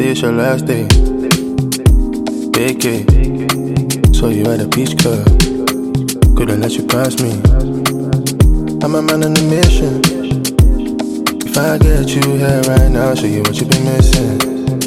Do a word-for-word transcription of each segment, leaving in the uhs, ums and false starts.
it's your last day. Vacate. So you at a beach club. Couldn't let you pass me. I'm a man on a mission. If I get you here right now, show you what you've been missing.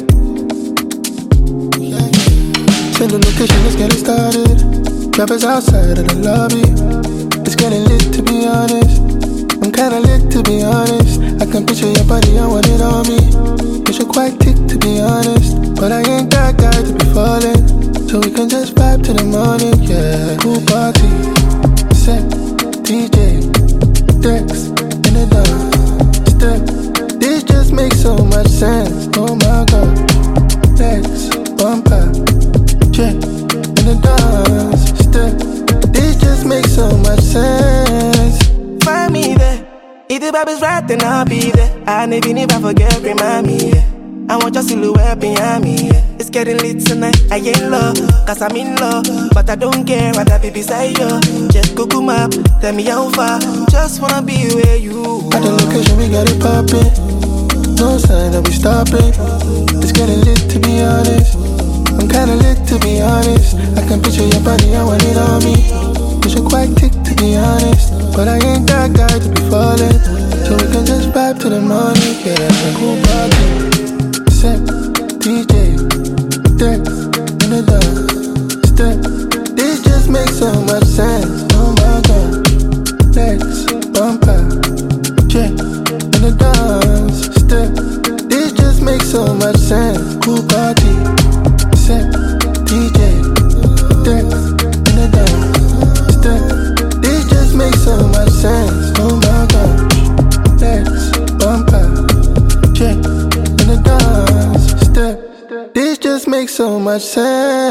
Send the location, let's get it started. Rappers outside of the lobby. It's getting lit to be honest. I'm kinda lit to be honest. I can picture your body, I want it on me. You should quite tick to be honest. But I ain't that guy to be falling. So we can just vibe to the morning, yeah. Cool party, set, D J, Dex, in the dance, step. This just makes so much sense, oh my god. Legs, bumper, check, in the dance, step. This just makes so much sense. Find me there. If the vibe is right, then I'll be there. And even if I forget, remind me, yeah. I want your silhouette behind me, yeah. It's getting lit tonight, I ain't love, cause I'm in love. But I don't care, I'd be beside you. Just Google map, tell me how far. Just wanna be where you are. At the location, we got it poppin'. No sign that we stopping. It's getting lit to be honest. I'm kinda lit to be honest. I can picture your body, I want it on me. You should quite tick to be honest. But I ain't that guy to be falling. So we can just vibe to the morning, yeah. Cool party, set, D J, Dex, in the dance, step. This just makes so much sense, oh my god. Legs, bumper, check, in the dance, step. This just makes so much sense. Cool party, set, D J, Dex, in the dance, step. This just makes so much sense, oh my god. Legs, bumper, check, in the dance, step. This just makes so much sense.